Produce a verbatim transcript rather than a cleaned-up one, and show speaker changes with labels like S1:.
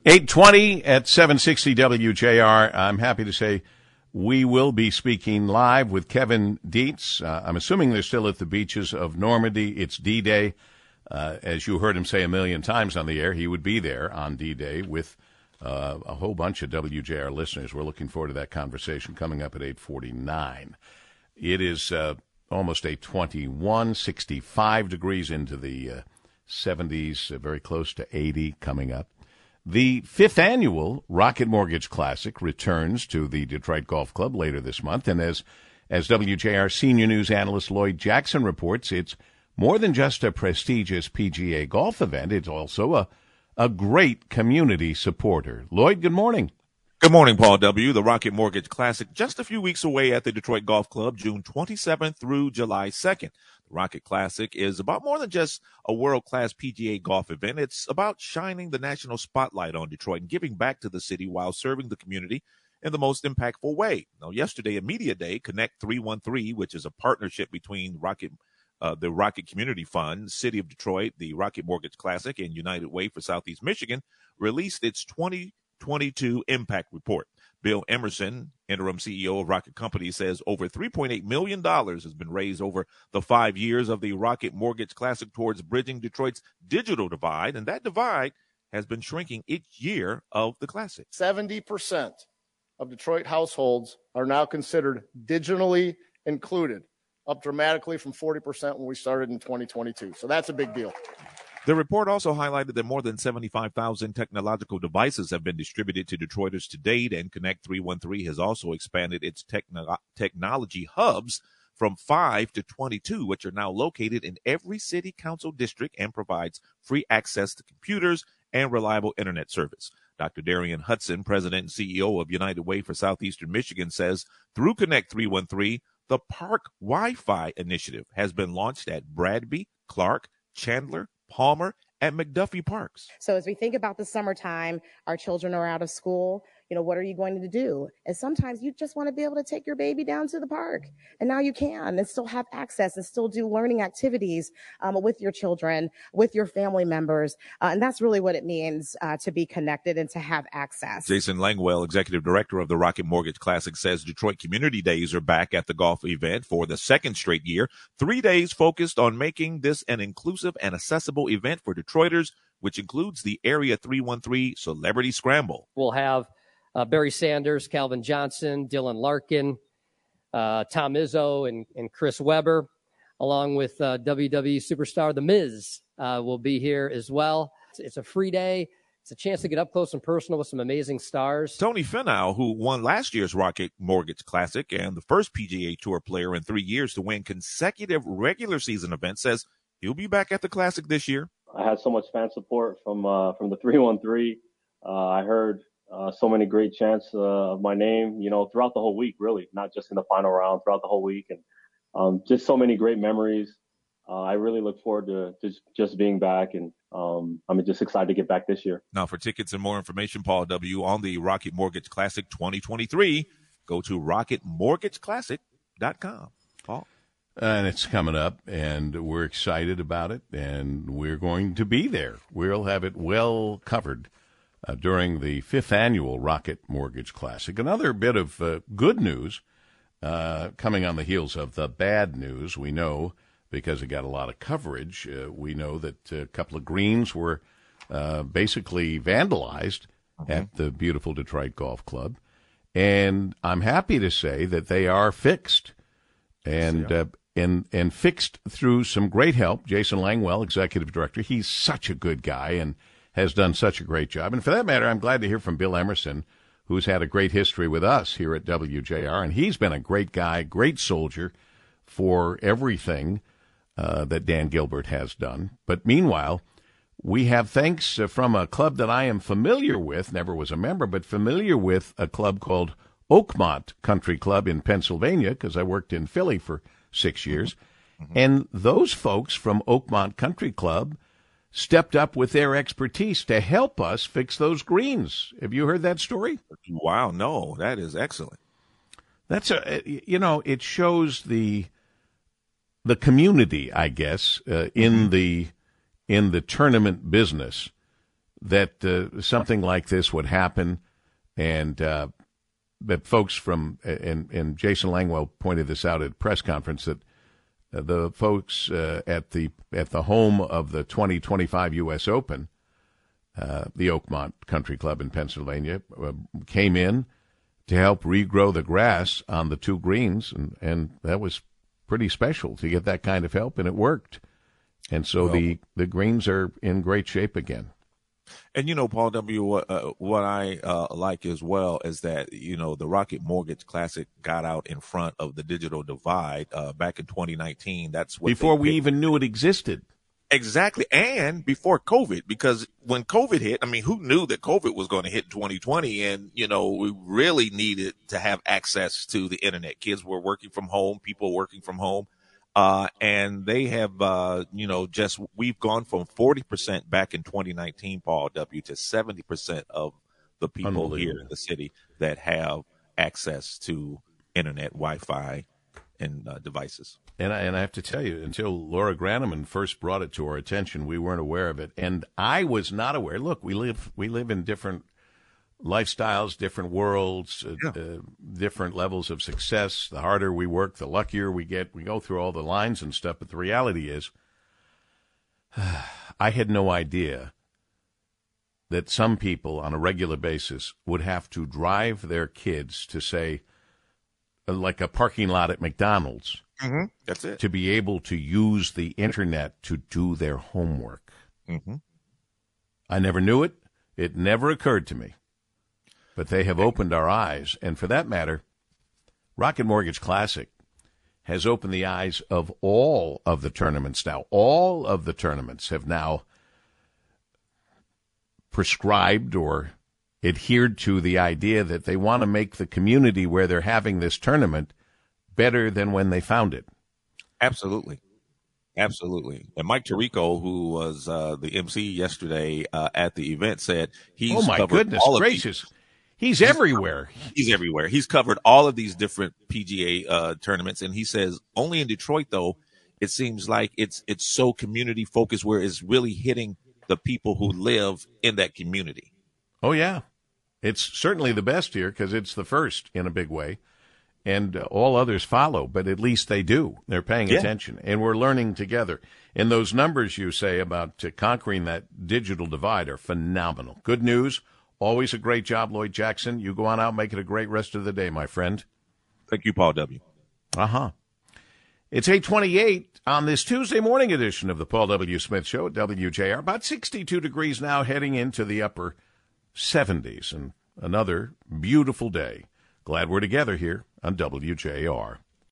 S1: eight twenty at seven sixty W J R. I'm happy to say we will be speaking live with Kevin Dietz. Uh, I'm assuming they're still at the beaches of Normandy. It's D-Day. Uh, as you heard him say a million times on the air, he would be there on D-Day with uh, a whole bunch of W J R listeners. We're looking forward to that conversation coming up at eight forty-nine. It is uh, almost eight twenty-one, sixty-five degrees into the uh, seventies, uh, very close to eighty coming up. The fifth annual Rocket Mortgage Classic returns to the Detroit Golf Club later this month, and as as W J R senior news analyst Lloyd Jackson reports, it's more than just a prestigious P G A golf event. It's also a, a great community supporter. Lloyd, good morning.
S2: Good morning, Paul W. The Rocket Mortgage Classic just a few weeks away at the Detroit Golf Club, June twenty-seventh through July second. Rocket Classic is about more than just a world-class P G A golf event. It's about shining the national spotlight on Detroit and giving back to the city while serving the community in the most impactful way. Now, yesterday, at Media Day, Connect three one three, which is a partnership between Rocket, uh, the Rocket Community Fund, City of Detroit, the Rocket Mortgage Classic, and United Way for Southeast Michigan, released its twenty twenty-two Impact Report. Bill Emerson, interim C E O of Rocket Company, says over three point eight million dollars has been raised over the five years of the Rocket Mortgage Classic towards bridging Detroit's digital divide, and that divide has been shrinking each year of the Classic.
S3: seventy percent of Detroit households are now considered digitally included, up dramatically from forty percent when we started in twenty twenty-two. So that's a big deal.
S2: The report also highlighted that more than seventy-five thousand technological devices have been distributed to Detroiters to date, and Connect three one three has also expanded its techno- technology hubs from five to twenty-two, which are now located in every city council district and provides free access to computers and reliable internet service. Doctor Darian Hudson, president and C E O of United Way for Southeastern Michigan, says through Connect three one three, the Park Wi-Fi initiative has been launched at Bradby, Clark, Chandler, Palmer, at McDuffie Parks.
S4: So as we think about the summertime, our children are out of school. You know, what are you going to do? And sometimes you just want to be able to take your baby down to the park. And now you can and still have access and still do learning activities um, with your children, with your family members. Uh, and that's really what it means uh, to be connected and to have access.
S2: Jason Langwell, executive director of the Rocket Mortgage Classic, says Detroit Community Days are back at the golf event for the second straight year. Three days focused on making this an inclusive and accessible event for Detroiters, which includes the Area three one three Celebrity Scramble.
S5: We'll have Uh, Barry Sanders, Calvin Johnson, Dylan Larkin, uh, Tom Izzo, and, and Chris Webber, along with uh, W W E superstar The Miz, uh, will be here as well. It's, it's a free day. It's a chance to get up close and personal with some amazing stars.
S2: Tony Finau, who won last year's Rocket Mortgage Classic and the first P G A Tour player in three years to win consecutive regular season events, says he'll be back at the Classic this year.
S6: I had so much fan support from uh, from the three one three. Uh, I heard Uh, so many great chants uh, of my name, you know, throughout the whole week, really, not just in the final round, throughout the whole week. And um, just so many great memories. Uh, I really look forward to, to just being back. And um, I'm just excited to get back this year.
S2: Now, for tickets and more information, Paul W., on the Rocket Mortgage Classic twenty twenty-three, go to rocket mortgage classic dot com. Paul?
S1: And it's coming up, and we're excited about it, and we're going to be there. We'll have it well covered Uh, during the fifth annual Rocket Mortgage Classic. Another bit of uh, good news uh, coming on the heels of the bad news. We know, because it got a lot of coverage, uh, we know that a couple of greens were uh, basically vandalized mm-hmm. at the beautiful Detroit Golf Club. And I'm happy to say that they are fixed. And yes, uh, and and fixed through some great help. Jason Langwell, executive director, he's such a good guy and has done such a great job. And for that matter, I'm glad to hear from Bill Emerson, who's had a great history with us here at W J R. And he's been a great guy, great soldier for everything uh, that Dan Gilbert has done. But meanwhile, we have thanks uh, from a club that I am familiar with, never was a member, but familiar with a club called Oakmont Country Club in Pennsylvania, because I worked in Philly for six years. Mm-hmm. And those folks from Oakmont Country Club stepped up with their expertise to help us fix those greens. Have you heard that story?
S2: Wow, no, that is excellent.
S1: That's a, you know, it shows the the community, I guess, uh, in the in the tournament business, that uh, something like this would happen, and uh, that folks from and and Jason Langwell pointed this out at a press conference that uh, the folks uh, at the at the home of the twenty twenty-five U S Open, uh, the Oakmont Country Club in Pennsylvania, uh, came in to help regrow the grass on the two greens, and, and that was pretty special to get that kind of help, and it worked. And so well, the, the greens are in great shape again.
S2: And, you know, Paul W., what, uh, what I uh, like as well is that, you know, the Rocket Mortgage Classic got out in front of the digital divide uh, back in twenty nineteen. That's what
S1: Before we even knew it existed.
S2: Exactly. And before COVID, because when COVID hit, I mean, who knew that COVID was going to hit in twenty twenty? And, you know, we really needed to have access to the internet. Kids were working from home, people working from home. Uh, and they have, uh, you know, just, we've gone from forty percent back in twenty nineteen, Paul W., to seventy percent of the people here in the city that have access to internet, Wi-Fi, and uh, devices.
S1: And I, and I have to tell you, until Laura Graneman first brought it to our attention, we weren't aware of it. And I was not aware. Look, we live we live in different lifestyles, different worlds, uh,
S2: Yeah.
S1: uh, different levels of success. The harder we work, the luckier we get. We go through all the lines and stuff. But the reality is, I had no idea that some people on a regular basis would have to drive their kids to, say, like a parking lot at McDonald's.
S2: Mm-hmm. That's it.
S1: To be able to use the internet to do their homework.
S2: Mm-hmm.
S1: I never knew it. It never occurred to me. But they have opened our eyes. And for that matter, Rocket Mortgage Classic has opened the eyes of all of the tournaments now. All of the tournaments have now prescribed or adhered to the idea that they want to make the community where they're having this tournament better than when they found it.
S2: Absolutely. Absolutely. And Mike Tirico, who was uh, the M C yesterday uh, at the event, said he's
S1: Oh, my
S2: covered
S1: goodness
S2: all
S1: gracious.
S2: Of these,
S1: he's,
S2: he's
S1: everywhere.
S2: He's everywhere. He's covered all of these different P G A uh, tournaments. And he says only in Detroit, though, it seems like it's it's so community focused where it's really hitting the people who live in that community.
S1: Oh, yeah. It's certainly the best here because it's the first in a big way. And uh, all others follow, but at least they do. They're paying
S2: Yeah.
S1: attention, and we're learning together. And those numbers you say about uh, conquering that digital divide are phenomenal. Good news. Always a great job, Lloyd Jackson. You go on out, make it a great rest of the day, my friend.
S2: Thank you, Paul W.
S1: Uh-huh. It's eight twenty-eight on this Tuesday morning edition of the Paul W. Smith Show at W J R. About sixty-two degrees now, heading into the upper seventies, and another beautiful day. Glad we're together here on W J R.